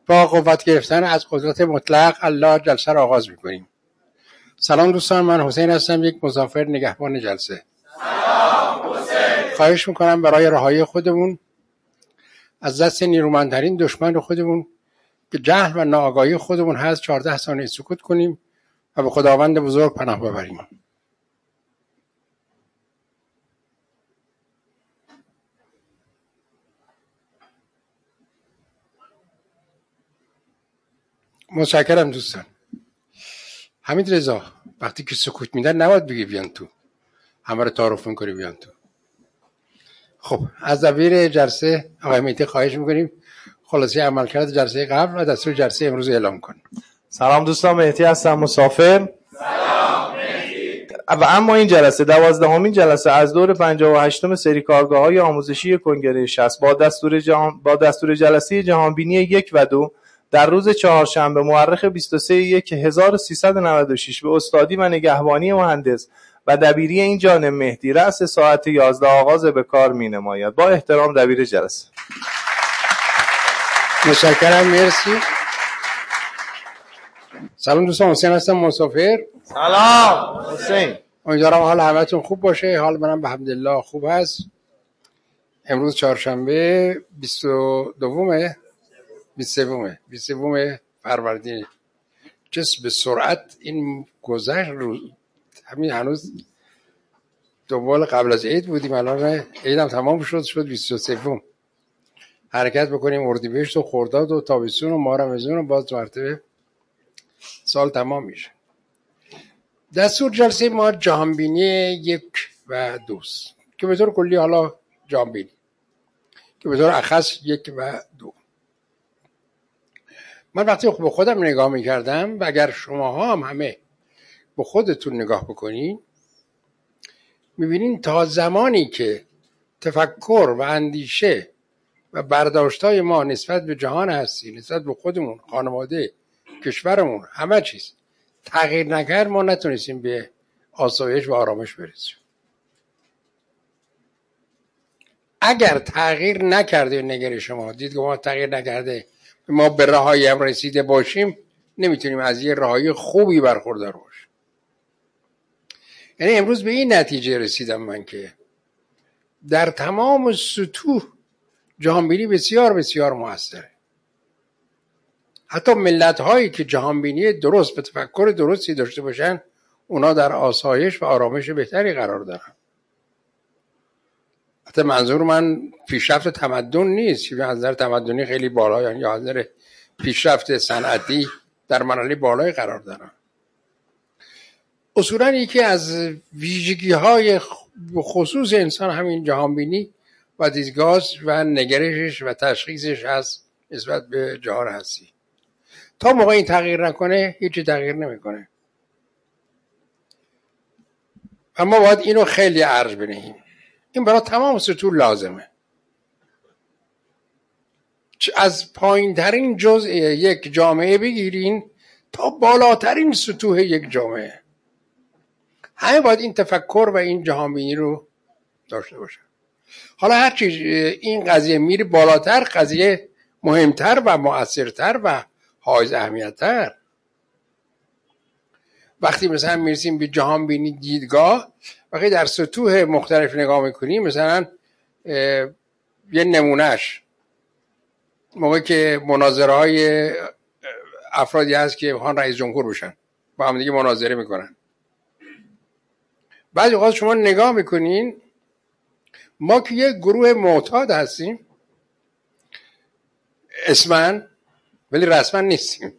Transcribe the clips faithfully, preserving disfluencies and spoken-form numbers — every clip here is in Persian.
با قوت گرفتن از قدرت مطلق الله جلسه را آغاز می‌کنیم. سلام دوستان، من حسین هستم، یک مسافر نگهبان جلسه. سلام حسین. خواهش می‌کنم برای رهایی خودمون از دست نیرومندترین دشمن خودمون که جهل و ناآگاهی خودمون هست چهارده ثانیه سکوت کنیم و به خداوند بزرگ پناه ببریم. متشکرم دوستان. حمید رضا وقتی که سکوت میدن نباید بگی بیان تو، همه رو تعارف میکنی بیان تو. خب از دبیر جلسه آقای مهدی خواهش میکنیم خلاصه عملکرد جلسه قبل و دستور جلسه امروز اعلام کن. سلام دوستان، مهدی هستم، مسافر. سلام مهدی. و اما این جلسه دوازدهمین جلسه از دور پنجاه و هشتم سری کارگاه‌های آموزشی کنگره شصت با دستور جهان با دستور جلسه جهانبینی یک و دو در روز چهارشنبه مورخ بیست و سوم یک هزار و سیصد و نود و شش به استادی و نگهبانی مهندس و دبیری این جانب مهدی رأس ساعت یازده آغاز به کار می‌نماید. با احترام دبیر جلسه. متشکرم، مرسی. سلام دوستان، حسین هستم، مسافر. سلام حسین. امیدوارم حال همتون خوب باشه. حال منم به حمدالله خوب هست. امروز چهارشنبه بیست و دومه بیست و سومه بیست و سوم فروردین. چه به سرعت این گذشت. روز همین هنوز دنبال قبل از عید بودیم، الان عیدم تمام شد شد بیست و سوم. حرکت بکنیم اردیبهشت و خرداد و تابستون و ماه رمضان و باز مرتبه سال تمام میشه. دستور جلسه ما جهانبینی یک و دوست که به طور کلی حالا جهانبینی که به طور اخص یک و دو. من وقتی به خودم نگاه میکردم و اگر شماها هم همه به خودتون نگاه بکنین میبینین تا زمانی که تفکر و اندیشه و برداشتای ما نسبت به جهان هستی، نسبت به خودمون، خانواده، کشورمون، همه چیز تغییر نکرد، ما نتونستیم به آسایش و آرامش برسیم. اگر تغییر نکرده نگرش شما دیدگاه ما تغییر نکرده ما به رهایی هم رسیده باشیم، نمیتونیم از یه رهایی خوبی برخوردار باشیم. یعنی امروز به این نتیجه رسیدم من که در تمام سطوح جهانبینی بسیار بسیار موثره. حتی ملت هایی که جهانبینی درست به تفکر درستی داشته باشن اونا در آسایش و آرامش بهتری قرار دارن. حتی منظور من پیشرفت تمدن نیست، به نظر تمدنی خیلی بالا، یعنی یا نظر پیشرفت صنعتی در مرحله بالای قرار دارن. اصولا یکی از ویژگی های خصوص انسان همین جهانبینی و دیدگاه و نگرشش و تشخیصش هست نسبت به جهان هستی. تا موقع این تغییر نکنه هیچی تغییر نمیکنه. اما باید اینو خیلی ارج بنهیم. این برای تمام سطوح لازمه. از پایین ترین جزء یک جامعه بگیرین تا بالاترین سطوح یک جامعه. همه باید این تفکر و این جهانبینی رو داشته باشن. حالا هر چیز این قضیه میره بالاتر، قضیه مهمتر و مؤثرتر و حائز اهمیت‌تر. وقتی مثلا میرسیم به جهانبینی دیدگاه، وقتی در سطوح مختلف نگاه میکنیم، مثلا یه نمونهش موقعی که مناظره های افرادی هست که میخوان رئیس جمهور بشن با هم دیگه مناظره میکنن، بعضی اوقات شما نگاه میکنین ما که یه گروه معتاد هستیم اسمن ولی رسما نیستیم،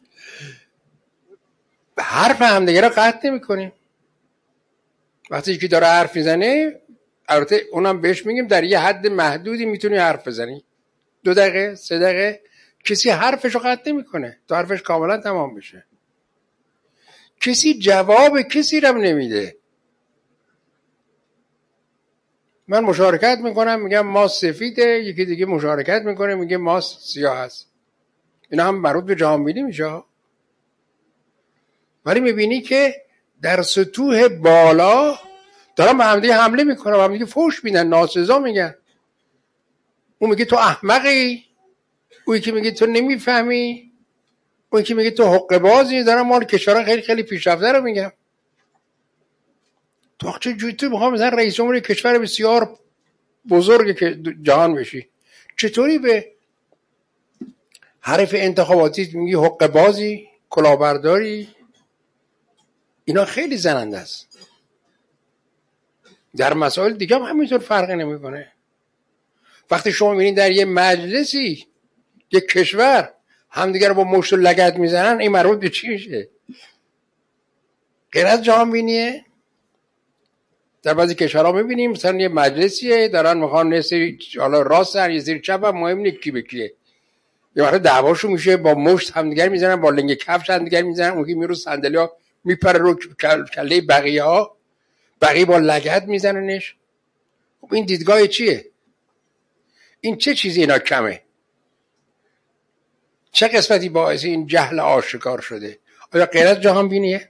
حرف همدیگه رو قطع نمی کنیم. وقتی که داره حرف میزنه البته اونم بهش میگیم در یه حد محدودی میتونی حرف بزنی، دو دقیقه سه دقیقه، کسی حرفش رو قطع نمی کنه تا حرفش کاملا تمام بشه. کسی جواب کسی رو نمیده. من مشارکت میکنم میگم ماست سفیده، یکی دیگه مشارکت میکنه میگه ماست سیاه هست. اینا هم مربوط به جهانبینی میشه. ولی میبینی که در سطوح بالا دارن به همدیگه حمله میکنن، به همدیگه فحش میدن، ناسزا میگن. اون میگه تو احمقی، اون که میگه تو نمیفهمی، اون که میگه تو حقه بازی، دارم مال کشورها خیلی خیلی پیشرفته رو میگم. تو چه جوری تو میخوام مثلا رئیس جمهور کشور بسیار بزرگی که جهان بشی، چطوری به حرف انتخاباتی میگی حقه بازی، کلاهبرداری؟ اینا خیلی زننده است. در مسائل دیگه هم همینطور فرقی نمیکنه. وقتی شما میبینید در یه مجلسی یک کشور همدیگه رو با مشت و لگد میزنن، این مربوط به چی میشه؟ غیر از جهان بینیه؟ در بعضی کشورها میبینیم مثلا یه مجلسیه دارن میخوان یه سری حالا راست هر یه سری چپ هم مهم نیست کی به کیه، یه وقت دعواشو میشه با مشت همدیگر میزنن، با لنگ کفش همدیگر میزنن، اون کی میرو صندلی‌ها میپره رو کله بقیه ها، بقیه با لگد میزننش. خب این دیدگاه چیه؟ این چه چیزی اینا کمه؟ چه قسمتی باعث این جهل آشکار شده؟ آیا غیر از جهان بینیه؟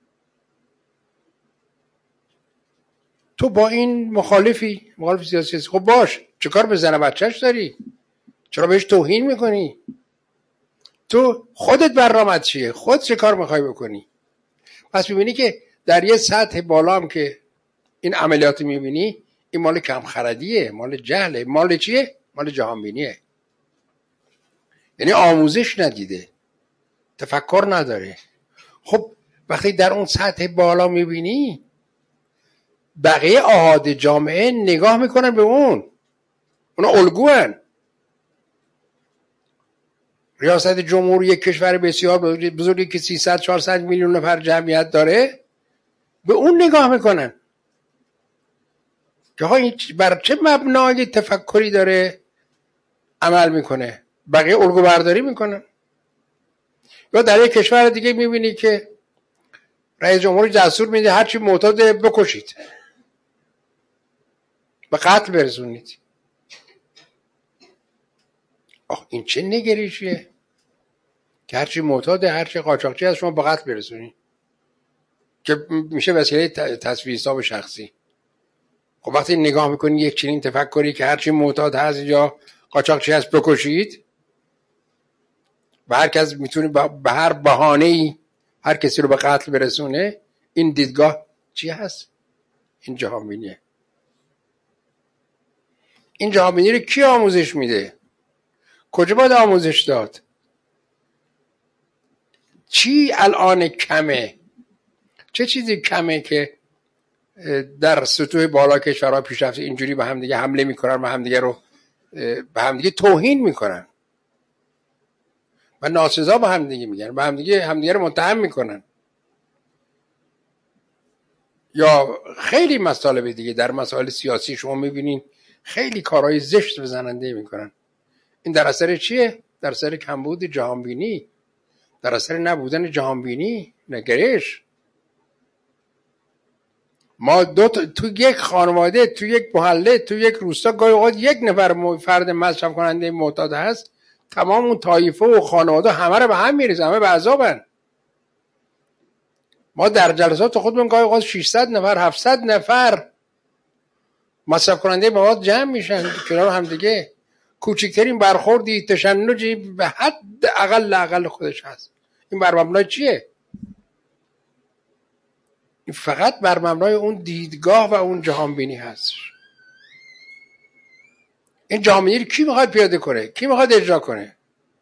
تو با این مخالفی، مخالف سیاسی، خب باش، چه کار به زن بچهش داری؟ چرا بهش توهین میکنی؟ تو خودت برنامه‌ت چیه؟ خود چه کار میخوای بکنی؟ پس میبینی که در یه سطح بالا هم که این عملیات میبینی، این مال کم خردیه، مال جهله، مال چیه؟ مال جهان بینیه. یعنی آموزش ندیده، تفکر نداره. خب وقتی در اون سطح بالا میبینی، بقیه احاد جامعه نگاه میکنن به اون، اونا الگوان. ریاست جمهوری یک کشور بسیار بزرگی که سیصد چهارصد میلیون نفر جمعیت داره، به اون نگاه میکنن که ها این بر چه مبنای تفکری داره عمل میکنه. بقیه الگو برداری میکنن. یا در یک کشور دیگه میبینی که رئیس جمهور دستور میده هرچی معتاد بکشید، به قتل برسونید. آخ این چه نگریشیه که هرچی معتاد، هرچی قاچاقچی از شما به قتل برسونید، که میشه وسیله تصفیه حساب شخصی. خب وقتی نگاه میکنی یک چنین تفکری که هرچی معتاد هست یا قاچاقچی هست بکشید، و هر کس میتونه به هر بهانه‌ای هر کسی رو به قتل برسونه، این دیدگاه چی هست؟ این جهانبینیه. این جهانبینی رو کی آموزش میده؟ کجا باید آموزش داد؟ چی الان کمه؟ چه چیزی کمه که در سطوح بالا کشورها پیشرفته اینجوری به هم دیگه حمله میکنن و همدیگه رو به همدیگه توهین میکنن و ناسزا به همدیگه میگن، به همدیگه همدیگه رو متهم میکنن؟ یا خیلی مطالب دیگه در مسائل سیاسی شما میبینین خیلی کارهای زشت و زننده میکنن. این در اثر چیه؟ در اثر کمبود جهانبینی، در اثر نبودن جهانبینی، نگرش. ما دو تا تو یک خانواده، تو یک محله، تو یک روستا گاهی اوقات یک نفر فرد مصرف کننده معتاد هست، تمام اون طایفه و خانواده همه رو به هم میریزه، همه به عذابن. ما در جلسات خودمون گاهی اوقات ششصد نفر هفتصد نفر مصرف کننده مواد جمع میشن کنار هم دیگه. کوچکترین برخوردی، تشنجی به حد اقل اقل خودش هست. این بر مبنای چیه؟ این فقط بر مبنای اون دیدگاه و اون جهانبینی هست. این جهانبینی رو کی میخواد پیاده کنه؟ کی میخواد اجرا کنه؟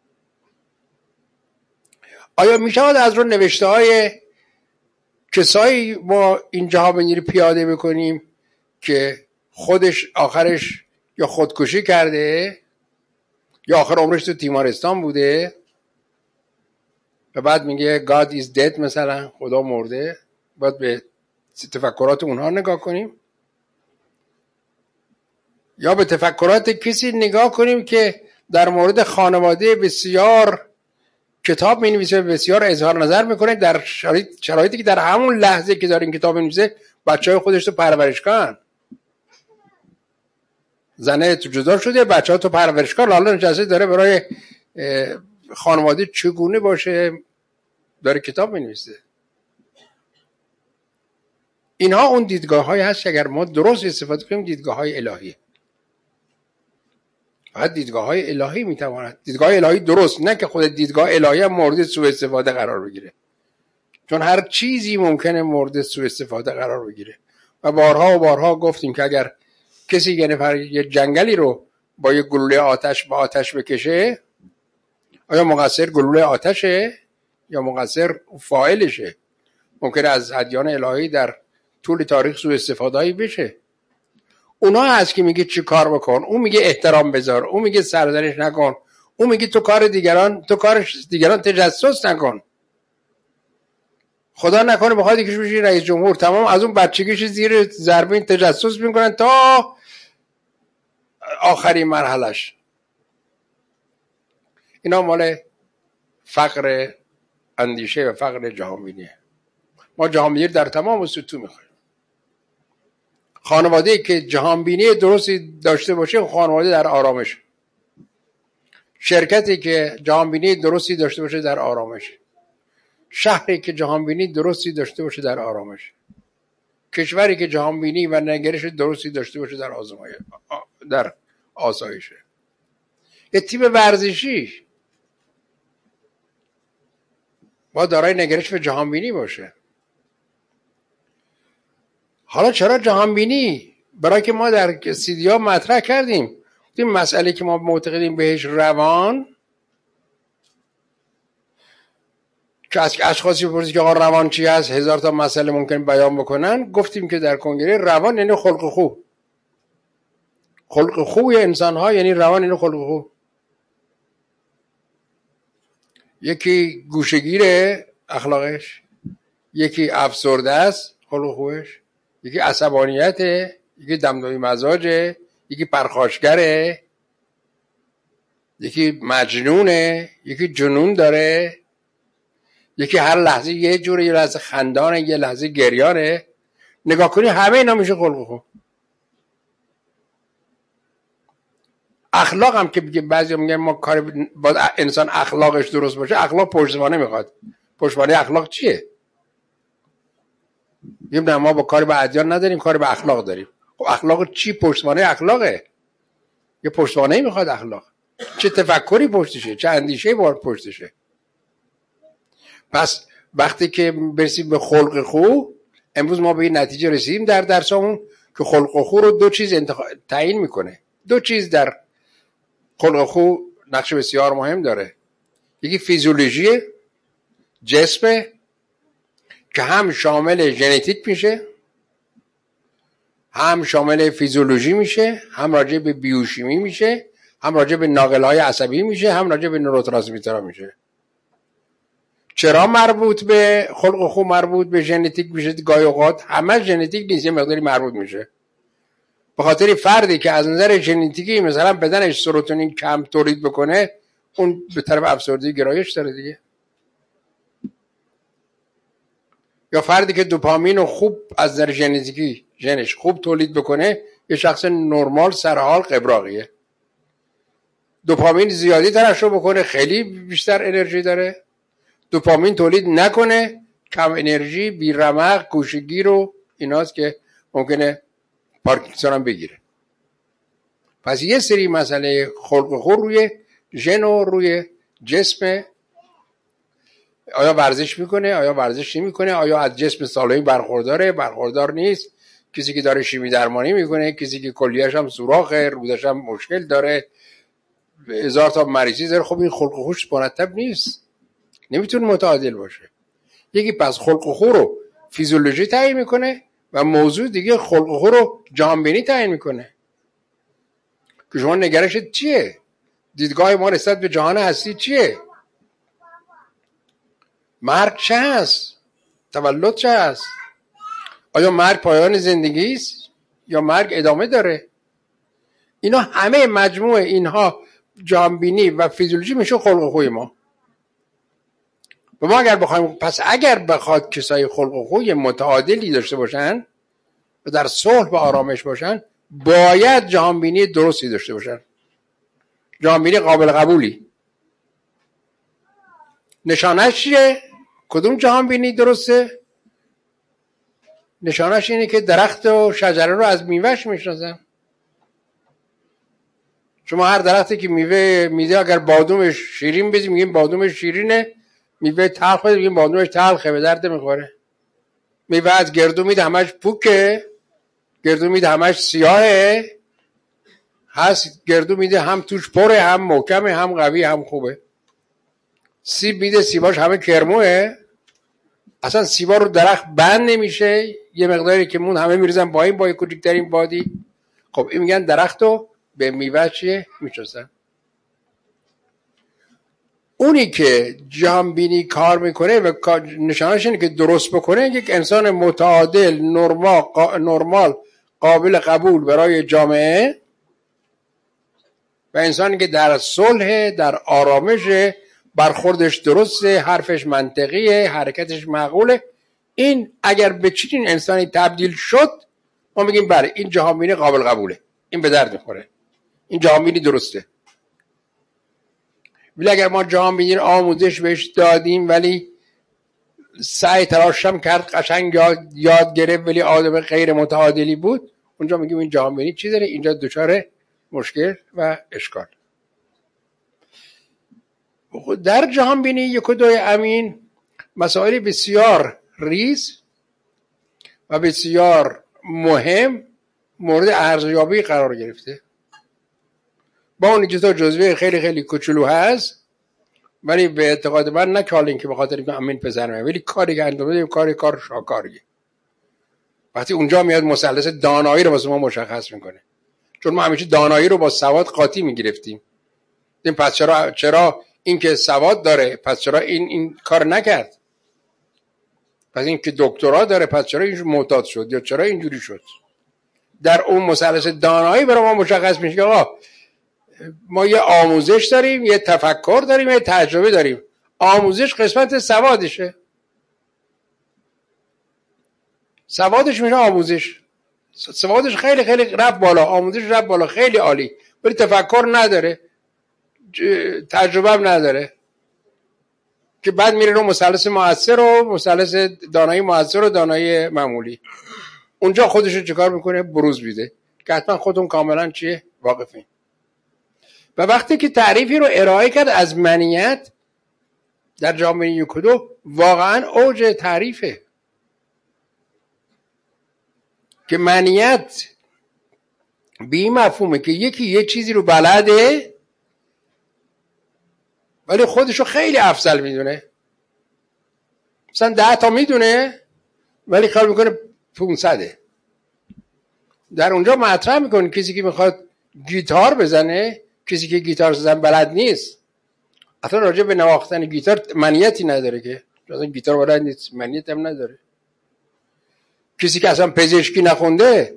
آیا میشود از رو نوشته های کسایی ما این جهانبینی رو پیاده بکنیم که خودش آخرش یا خودکشی کرده یا آخر عمرش تو تیمارستان بوده و بعد میگه God is dead، مثلا خدا مرده، باید به تفکرات اونها نگاه کنیم؟ یا به تفکرات کسی نگاه کنیم که در مورد خانواده بسیار کتاب می نویسه، بسیار اظهار نظر میکنه در شرایطی که در همون لحظه که داره این کتاب می نویسه بچه های خودش تو پرورشگاه، زنه تو جدا شده، بچه ها تو پرورشگاه، حالا نشسته داره برای خانواده چگونه باشه داره کتاب می نویسه. اینها اون دیدگاه های هست که اگر ما درست استفاده کنیم دیدگاه های الهیه. فقط دیدگاه های الهی میتواند، دیدگاه الهی درست، نه که خود دیدگاه الهی هم مورد سوء استفاده قرار بگیره، چون هر چیزی ممکنه مورد سوء استفاده قرار بگیره. و بارها و بارها گفتیم که اگر کسی یه نفر یه جنگلی رو با یه گلوله آتش با آتش بکشه، آیا مقصر گلوله آتشه یا مقصر فاعلشه؟ ممکنه از ادیان الهی در طول تاریخ سوء استفاده‌ای بشه. اونا هست که میگه چی کار بکن، اون میگه احترام بذار، اون میگه سرزنش نکن، اون میگه تو کار دیگران تو کار دیگران تجسس نکن. خدا نکنه بخواد یکیش بشه رئیس جمهور، تمام از اون بچگیش زیر ضربین تجسس میکنن تا آخرین مرحلش. اینا مال فقر اندیشه و فقر جهانبینیه. ما جهانبینی در تمام سطوح میخوایم. خانواده‌ای که جهانبینی درستی داشته باشه خانواده در آرامش. شرکتی که جهانبینی درستی داشته باشه در آرامش. شهری که جهانبینی درستی داشته باشه در آرامش. کشوری که جهانبینی و نگرش درستی داشته باشه در آزمایش، در آسایشه. یه تیم ورزشی با دارای نگرش و جهانبینی باشه. حالا چرا جهانبینی؟ برای که ما در سیدی ها مطرح کردیم این مسئله که ما معتقدیم بهش روان، که از اشخاصی بپرسید که آقا روان چی هست، هزار تا مسئله ممکن بیان بکنن. گفتیم که در کنگره روان یعنی خلق خو، خلق خوی انسان ها یعنی روان یعنی خلق خو. یکی گوشه‌گیره اخلاقش، یکی افسرده است خلق خوش، یکی عصبانیته، یکی دمدمی مزاجه، یکی پرخاشگره، یکی مجنونه، یکی جنون داره، یکی هر لحظه یه جوره، یه لحظه خندانه، یه لحظه گریانه. نگاه کنی همه اینا میشه خلق خو. اخلاق هم که بعضی میگن ما کار با انسان اخلاقش درست باشه، اخلاق پشتوانه میخواد. پشتوانه اخلاق چیه؟ میگیم نه ما با کاری با ادیان نداریم، کاری با اخلاق داریم. خب اخلاق چی؟ پشتوانه اخلاقه. یه پشتوانه میخواد اخلاق. چه تفکری پشتشه، چه اندیشه بار پشتشه. پس وقتی که برسیم به خلق خو، امروز ما به این نتیجه رسیدیم در درسمون که خلق خو رو دو چیز انتخاب تعیین میکنه. دو چیز در خلق خو نقش بسیار مهم داره. یکی فیزیولوژی جسمه که هم شامل ژنتیک میشه، هم شامل فیزیولوژی میشه، هم راجع به بیوشیمی میشه، هم راجع به ناقل‌های عصبی میشه، هم راجع به نوروترانسمیترها میشه. چرا مربوط به خلق خو مربوط به ژنتیک میشه؟ گاهی اوقات همه ژنتیک نیست، یه مقداری مربوط میشه. به خاطر فردی که از نظر ژنتیکی مثلا بدنش سروتونین کم تولید بکنه، اون به طرف افسردگی گرایش داره دیگه. یا فردی که دوپامین رو خوب از نظر ژنتیکی ژنش خوب تولید بکنه، یه شخص نرمال سرحال قبراقیه. دوپامین زیادی ترشح بکنه خیلی بیشتر انرژی داره، دوپامین تولید نکنه کم انرژی، بیرمق، گوشه‌گیر و ایناست که ممکنه پارکینسون هم بگیره. پس یه سری مسئله خلق خو روی ژن و روی جسم. آیا ورزش میکنه، آیا ورزش نمیکنه، آیا از جسم سالمی برخورداره، برخوردار نیست، کسی که داره شیمی درمانی میکنه، کسی که کلیه‌اش هم سوراخه، رودش هم مشکل داره، هزار تا مریضی داره. خب این خلق خوش مرتب نیست، نمیتونه متعادل باشه. یکی پس خلق خو رو فیزیولوژی تعیین میکنه و موضوع دیگه خلق خو رو جهانبینی تعیین میکنه که شما نگرشت چیه، دیدگاه ما نسبت به جهان هستی چیه، مرگ چه هست، تولد چه هست، آیا مرگ پایان زندگی است یا مرگ ادامه داره. اینا همه مجموع اینها جهانبینی و فیزیولوژی میشه خلق خوی ما. و ما اگر بخوایم، پس اگر بخواد کسای خلق خوی متعادلی داشته باشن و در صلح و آرامش باشن، باید جهانبینی درستی داشته باشن، جهانبینی قابل قبولی. نشانش چیه؟ کدوم جهانبینی درسته؟ نشانش اینه که درخت و شجره رو از میوهش میشناسن. شما هر درختی که میوه میده اگر بادومش شیرین بدی میگیم بادومش شیرینه، میوه تلخ بده میگیم بادومش تلخه، به درد میخوره. میوه از گردو میده همش پوکه، گردو میده همش سیاهه، هست گردو میده هم توش پره، هم محکمه، هم قوی، هم خوبه. سیب میده سیباش همه کرموه، اصلا سیبا رو درخت بند نمیشه، یه مقداری که مون همه میریزن با این با این کوچکترین بادی. خب این میگن درخت رو به میوه چیه میشناسن. اونی که جهان بینی کار میکنه و نشانش اینه که درست بکنه، یک انسان متعادل نرمال قا... نرمال قابل قبول برای جامعه و انسانی که در صلح، در آرامش، برخوردش درسته، حرفش منطقیه، حرکتش معقوله. این اگر به چنین انسانی تبدیل شد ما میگیم بله این جهان بینی قابل قبوله، این به درد میخوره، این جهان بینی درسته. ولی اگر ما جهان بینی آموزش بهش دادیم ولی سعی تلاشم کرد قشنگ یاد, یاد گرفت ولی آدم غیر متعادلی بود، اونجا میگیم این جهان بینی چی داره؟ اینجا دچار مشکل و اشکال. در جهان بینی یک و دوی امین مسائل بسیار ریز و بسیار مهم مورد ارزیابی قرار گرفته. با اون چیزا جزوه خیلی خیلی کوچولو هست، ولی به اعتقاد من نه کار این که به خاطر اینکه امین پسرمه، ولی کاری که انجام میدیم کاری کار شاکاریه. وقتی اونجا میاد مثلث دانایی رو واسه ما مشخص میکنه، چون ما همیشه دانایی رو با سواد قاطی میگرفتیم. این پس چرا چرا این که سواد داره پس چرا این این کار نکرد؟ پس این که دکترا داره پس چرا اینجوری معتاد شد یا چرا اینجوری شد؟ در اون مثلث دانایی برای ما مشخص میشه که آقا ما یه آموزش داریم، یه تفکر داریم، یه تجربه داریم. آموزش قسمت سوادشه، سوادش میشه آموزش. سوادش خیلی خیلی رفت بالا، آموزش رفت بالا، خیلی عالی، ولی تفکر نداره، تجربه هم نداره که بعد میره رو مثلث مؤثر و مثلث دانایی مؤثر و دانایی معمولی. اونجا خودش رو چیکار میکنه؟ بروز میده که حتما خودتون کاملا چیه واقفین. و وقتی که تعریفی رو ارائه کرد از منیت در جامعه یک و دو، واقعا اوج تعریفه که منیت به این مفهومه که یکی یه چیزی رو بلده ولی خودش رو خیلی افضل میدونه. مثلا ده تا میدونه ولی کار میکنه پونصده. در اونجا مطرح میکنه کسی که میخواد گیتار بزنه، کسی که گیتار بزنه بلد نیست، اصلا راجع به نواختن گیتار منیتی نداره، که اصلا گیتار بلد نیست، منیت هم نداره. کسی که اصلا پزشکی نخونده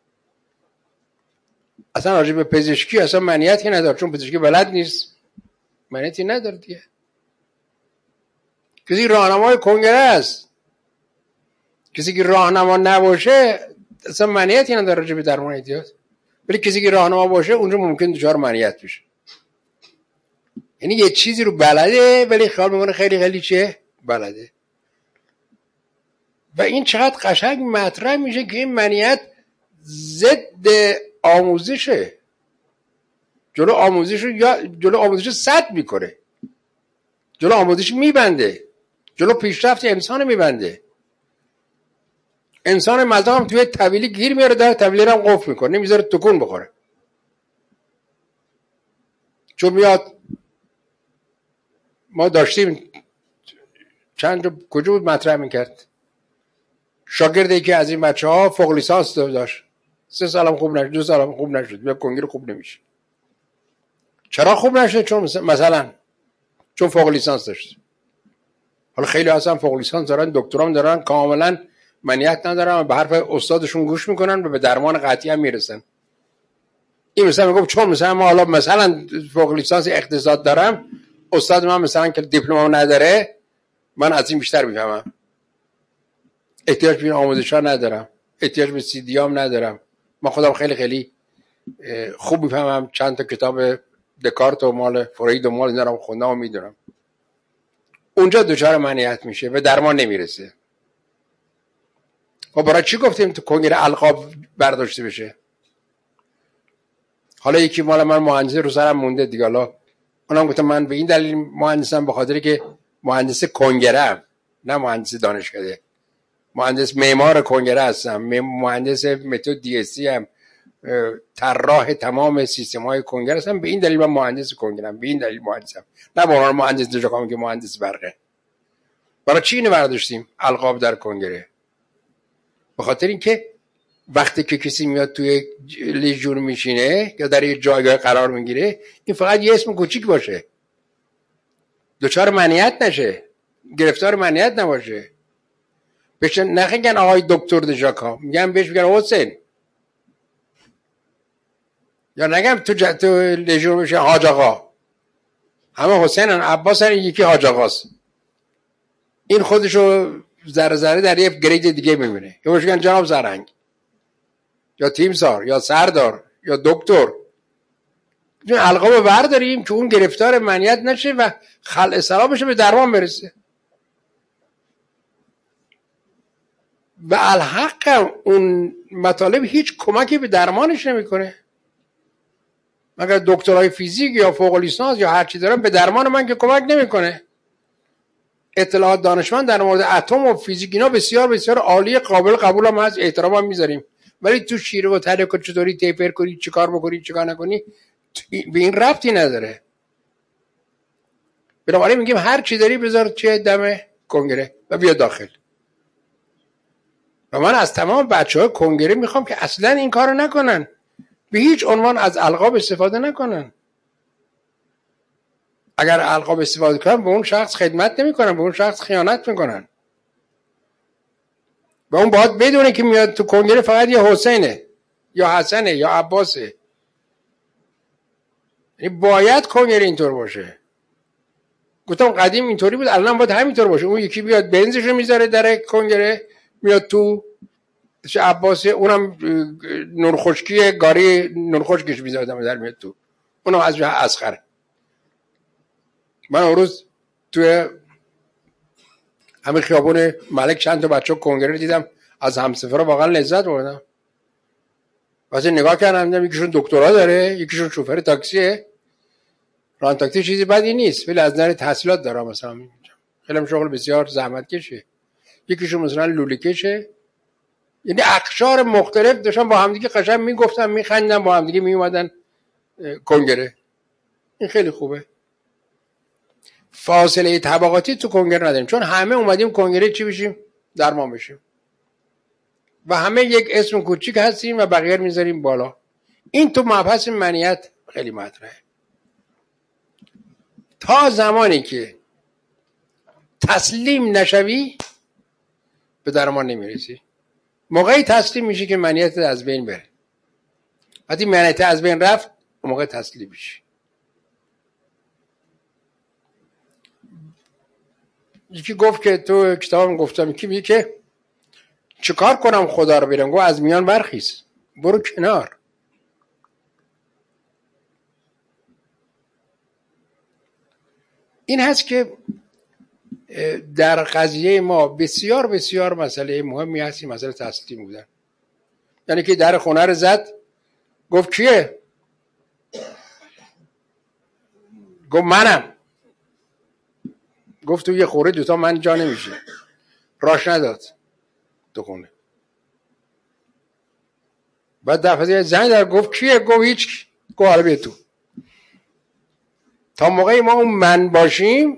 اصلا راجع به پزشکی اصلا منیتی نداره، چون پزشکی بلد نیست، منیتی نداره دیگه. کسی راهنمای کنگره است، کسی که راهنما نباشه اصلا منیتی نداره راجع به درمان اعتیاد، ولی کسی که راهنما باشه اونجا ممکن دچار منیت بشه. یعنی یه چیزی رو بلده ولی خیال میکنه خیلی خیلی چه بلده. و این چقدر قشنگ مطرح میشه که این منیت ضد آموزشه، جلو آموزش رو یا جلو آموزش سد میکنه، جلو آموزش میبنده، جلو پیشرفت انسان میبنده. انسان مزاق هم توی طویلی گیر میاره، در طویلی هم قفل میکنه، نمیذاره تکون بخوره، چون میاد. ما داشتیم چند رو کجا بود مطرح میکرد، شاگردی که از این بچه ها فوق لیسانس داشت، سه سالم خوب نشد، دو سالم خوب نشد، بیا کنگره خوب نمیشه. چرا خوب نشد؟ چون مثلا چون فوق لیسانس داشت. حالا خیلی اصلا فوق لیسانس دارن، دکترام دارن، کاملا منیت ندارن، به حرف استادشون گوش میکنن و به درمان قطعی هم میرسن. این مثلا میگم چون مثلا ما حالا مثلا فوق لیسانس اقتصاد دارم، استاد من مثلا که دیپلم نداره، من از این بیشتر میفهمم، احتیاج به این آموزش ها ندارم، احتیاج به سی دی هم ندارم، من خودم خیلی خیلی خوب میفهمم، چند تا کتاب دکارت و مال فروید و مال اینا رو خوندم و میدونم. اونجا دچار منیت میشه و درمان نمیرسه. خب برای چی گفتیم تو کنگره القاب برداشته بشه؟ حالا یکی مال من مهندسی رو سرم مونده دیگه، حالا اونم گفتم من به این دلیل مهندسم، به خاطر که مهندس کنگره ام، نه مهندس دانشکده، مهندس معمار کنگره هستم، مهندس متد دی اس سی ام، طراح تمام سیستم های کنگره هستم. به این دلیل من مهندس کنگره ام، به این دلیل مهندسم، نه به عنوان مهندس نجاکام که مهندس برقه. برای چی اینو برداشتیم القاب در کنگره؟ به خاطر اینکه وقتی که کسی میاد توی لژیون میشینه یا در یه جایگاه قرار میگیره، این فقط یه اسم کوچیک باشه، دچار منیت نشه، گرفتار منیت نباشه. بهش نخیگن آقای دکتر دژاکا، میگن بهش میگن حسین، یا نگم تو ج... تو لژیون میشه حاج آقا، همه حسینن، عباسن، یکی حاج آقاست. این خودشو ذره ذره در یه گرید دیگه میبینه، یا بهش میگن جناب زرنگ یا تیمسار یا سردار یا دکتر. این القاب برداریم که اون گرفتار منیت نشه و خلع سلام بشه، به درمان برسه. و الحق اون مطالب هیچ کمکی به درمانش نمیکنه، مگر دکترای فیزیک یا فوق لیسانس یا هر چی دارن، به درمان من که کمک نمیکنه. اطلاعات دانشمند در مورد اتم و فیزیک اینا بسیار بسیار عالی، قابل قبول هم هست، احترام هم میذاریم، ولی تو شیره و تله چطوری تیپر کنی، چیکار بکنی چیکار نکنی، به این ربطی نداره. بنابراین میگیم هر چی داری بذار چه دم کنگره و بیا داخل. و من از تمام بچهای کنگره میخوام که اصلا این کارو نکنن، به هیچ عنوان از القاب استفاده نکنن. اگر القاب استفاده کنن به اون شخص خدمت نمیکنن، به اون شخص خیانت میکنن. و اون باید بدونه که میاد تو کنگره فقط یا حسینه یا حسنه یا عباسه. یعنی باید کنگره اینطور باشه. گفتم قدیم اینطوری بود، الان باید همینطور باشه. اون یکی بیاد بنزشو میذاره در کنگره، میاد تو چه عباسه، اونم نورخشکی گاری نورخشکش میذاره در میاد تو، اونم از جه اسخره. من اون روز توی همین خیابون ملک چند تا بچه کنگره دیدم، از همسفرها واقعا لذت بردم. واسه نگاه کردم دیدم یکیشون دکترا داره، یکیشون شوفر تاکسیه. ران تاکسی چیزی بدی نیست، ولی از نظر تحصیلات داره مثلا خیلی شغل بسیار زحمت کشه. یکیشون مثلا لوله کشه. یعنی اقشار مختلف داشتن با همدیگه قشنگ میگفتن، میخندن، با همدیگه میومدن کنگره. این خیلی خوبه. فاصله طبقاتی تو کنگره نداریم، چون همه اومدیم کنگره چی بشیم؟ درمان بشیم. و همه یک اسم کوچیک هستیم و بقیه رو میذاریم بالا. این تو مبحث منیت خیلی مطرحه. تا زمانی که تسلیم نشوی به درمان نمیرسی. موقعی تسلیم میشی که منیت از بین بره. وقتی منیت از بین رفت، موقع تسلیم میشی. یکی گفت که تو کتابم گفتم که میگه که چیکار کنم خدا رو برم؟ گفت از میان برخیز، برو کنار. این هست که در قضیه ما بسیار بسیار مسئله مهمی هستی، مسئله تسلیم بودن. یعنی که در خونه رو زد، گفت کیه؟ گفت منم. گفت تو یه خوره دوتا من جا نمیشه. راش نداد تو خونه. بعد دفعه زنگ در گفت کیه؟ گفت هیچ. گفت حالا بیا تو. تا موقعی ما اون من باشیم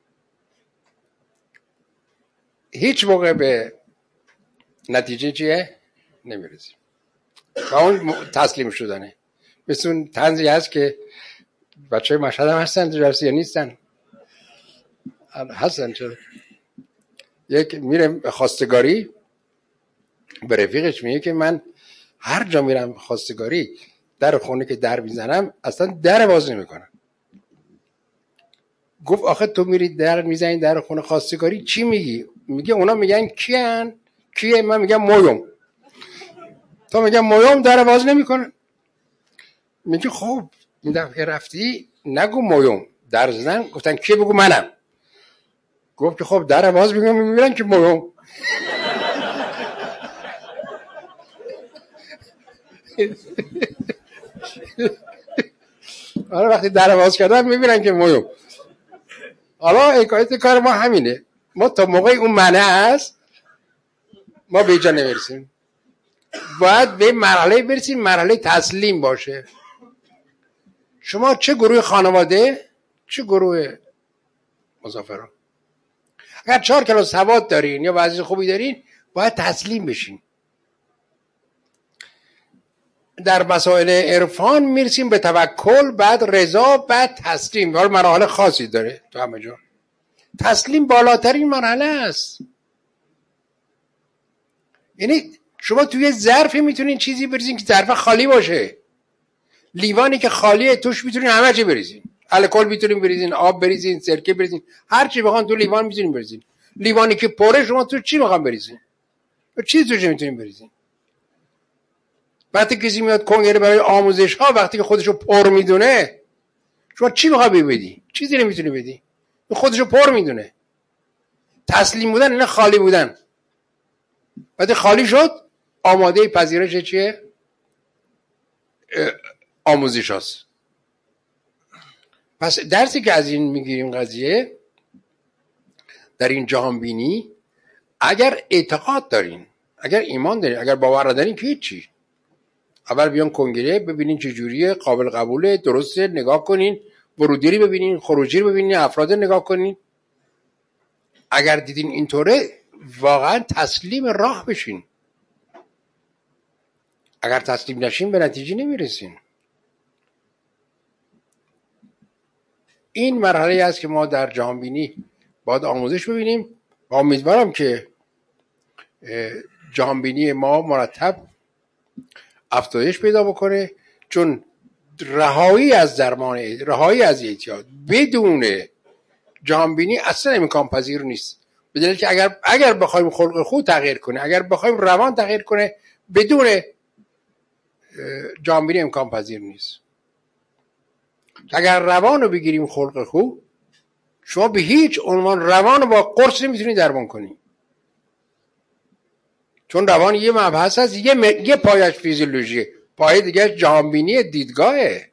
هیچ موقع به نتیجه چیه؟ نمیرسیم. و اون تسلیم شدنه. مثل اون طنزی هست که بچه های مشهد هم هستن تو جلسه یا نیستن؟ هستن. چرا؟ یک میره خواستگاری، به رفیقش میگه که من هر جا میرم خواستگاری در خونه که در میزنم اصلا در باز نمیکنم. گفت آخه تو میری در میزنی در خونه خواستگاری چی میگی؟ میگه اونا میگن کیان؟ کیه؟ من میگم مویوم. تو میگم مویوم در باز نمیکنه. میگه خب این دفعه رفتی نگو مویوم در زدن، گفتن کیه؟ بگو منم. گفت که خب در باز میگم میبینن که مویوم. حالا وقتی در باز کردن میبینن که مویوم. حالا حکایت کار ما همینه، ما تا موقعی اون منع هست ما به جا نمیرسیم. باید به مرحله برسیم، مرحله تسلیم باشه. شما چه گروه خانواده چه گروه مسافران، اگر چهار کلاس سواد دارین یا وضعیت خوبی دارین باید تسلیم بشین. در مسائل عرفان میرسیم به توکل، بعد رضا، بعد تسلیم. حالا مراحل خاصی داره تو همه جا. تسلیم بالاترین مرحله است. یعنی شما توی ظرفی میتونین چیزی بریزین که ظرف خالی باشه، لیوانی که خالیه توش میتونین همه چی بریزین، الکل میتونین بریزین، آب بریزین، سرکه بریزین، هر چی بخوان تو لیوان میتونین بریزین. لیوانی که پره شما تو چی میخوام بریزین؟ چیزی توش نمیتونین بریزین. وقتی کسی میاد کنگره برای آموزش ها، وقتی که خودشو پر میدونه، شما چی میخوای بدی؟ چیزی نمیتونی بدی. خودشو پر میدونه. تسلیم بودن نه خالی بودن. وقتی خالی شد آماده پذیرش چیه؟ آموزش هست. پس درسی که از این میگیریم قضیه در این جهان بینی، اگر اعتقاد دارین، اگر ایمان دارین، اگر باور دارین که هیچی، اول بیان کنگره ببینین چه جوریه، قابل قبوله، درسته، نگاه کنین، ورودی رو ببینین، خروجی رو ببینین، افراد نگاه کنین. اگر دیدین اینطوره واقعا تسلیم راه بشین. اگر تسلیم نشین به نتیجه نمیرسین. این مرحله است که ما در جهان بینی باید آموزش ببینیم و امیدوارم که جهان بینی ما مرتب افزایش پیدا بکنه، چون رهایی از درمان، رهایی از اعتیاد بدون جهان بینی اصلا امکان پذیر نیست. به دلیل که اگر اگر بخوایم خلق خود تغییر کنه، اگر بخوایم روان تغییر کنه، بدون جهان بینی امکان پذیر نیست. اگر روان رو بگیریم خلق خوب، شما به هیچ عنوان روان رو با قرص نمیتونی درمان کنی، چون روان یه مبحث هست، یه, م... یه پایش فیزیولوژیه، پای دیگه جهان بینی دیدگاهه.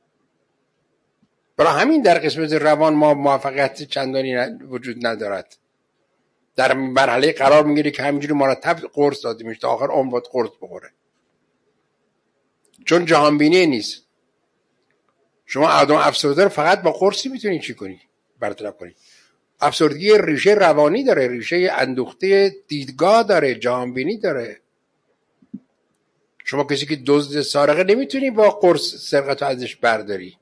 برای همین در قسمت روان ما موفقیت چندانی وجود ندارد. در مرحله قرار میگیره که همینجوری مرتب قرص داده میشه تا آخر عمر باید قرص بخوره، چون جهان بینی نیست. شما آدم افسرده رو فقط با قرصی میتونی چی کنی؟ برطرف کنی. افسردگی ریشه روانی داره، ریشه اندوخته دیدگاه داره، جهان بینی داره. شما کسی که دزد سارقه نمیتونی با قرص سرقت رو ازش برداری.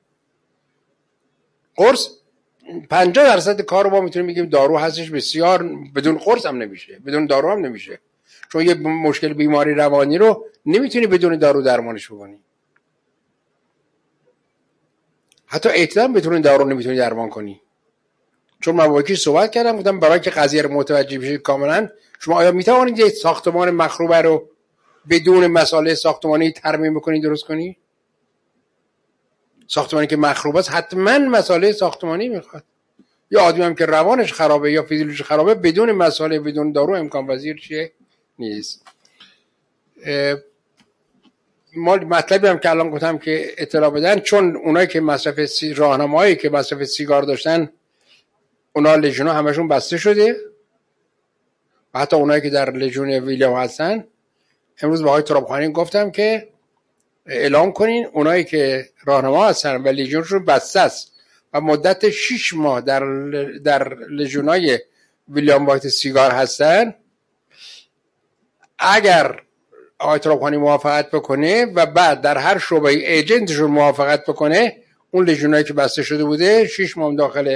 قرص پنجاه درصد کار رو ما میتونیم بگیم دارو هستش، بسیار بدون قرص هم نمیشه، بدون دارو هم نمیشه، چون یه مشکل بیماری روانی رو نمیتونی بدون دارو درمانش بکنی. حتی اعتیاد بدون دارو نمیتونی درمان کنی. چون من با یکی صحبت کردم، گفتم برای که قضیه رو متوجه بشید کاملا، شما آیا میتوانید یک ساختمان مخروبه رو بدون مسائل ساختمانی ترمیم بکنید، درست کنی؟ ساختمانی که مخروبه است حتما مسائل ساختمانی میخواد. یا آدمی هم که روانش خرابه یا فیزیولوژیش خرابه، بدون مسائل بدون دارو امکان پذیر چیه نیست. ما مطلبی هم که الان گفتم که اطلاع بدن، چون اونایی که مصرف سی... راهنمایی که مصرف سیگار داشتن، اونا لژیونا همشون بسته شده، و حتی اونایی که در لژیون ویلیام هستن امروز به آقای ترابخانی گفتم که اعلام کنین اونایی که راهنما هستن و لژیونشون بسته است و مدت شش ماه در در لژیونای ویلیام وایت سیگار هستن، اگر آقای ترابخانی موافقت بکنه و بعد در هر شعبه ایجنتشون موافقت بکنه، اون لژیونایی که بسته شده بوده شش ماه داخل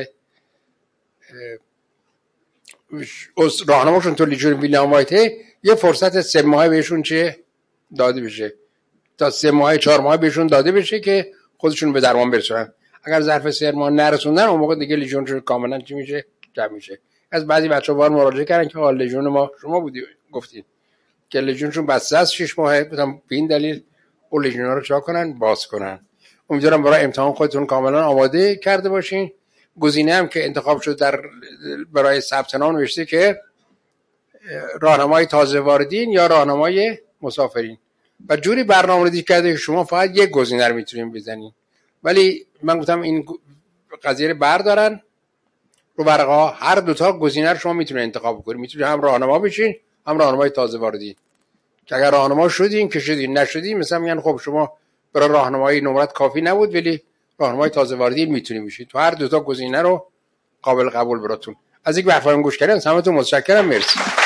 راهنماشون تو لژیون ویلیام وایته، یه فرصت سه ماهه بهشون چه داده بشه، تا سه ماه چهار ماه بهشون داده بشه که خودشون به درمان برسونن. اگر ظرف سه ماه نرسوندن، اون موقع دیگه لژیونشون کاملا چی میشه؟ جمع میشه. از بعضی بچه‌ها بار مراجعه کردن که حال لژیون ما شما بودی گفتین که لژیونشون بسته است شش ماه، گفتم به این دلیل اون لژیونا رو چا کنن؟ باز کنن. امیدوارم برای امتحان خودتون کاملا آماده کرده باشین. گزینه هم که انتخاب شد در برای ثبت نام نوشته که راهنمای تازه واردین یا راهنمای مسافرین، و جوری برنامه‌ریزی کرده که شما فقط یک گزینه رو میتونین بزنین ولی من گفتم این قضیه رو بردارن رو ورقا، هر دوتا گزینه رو شما میتونه انتخاب کنید، میتونید هم راهنما بشین هم راهنمای تازه واردین، که اگر راهنما شدین که شدین، نشدین مثلا میگن خب شما برای راهنمایی نمرت کافی نبود ولی راهنمای تازه واردین میتونید بشید. تو هر دوتا گزینه رو قابل قبول براتون. از اینکه به حرفایم گوش کردین همتون متشکرم. مرسی.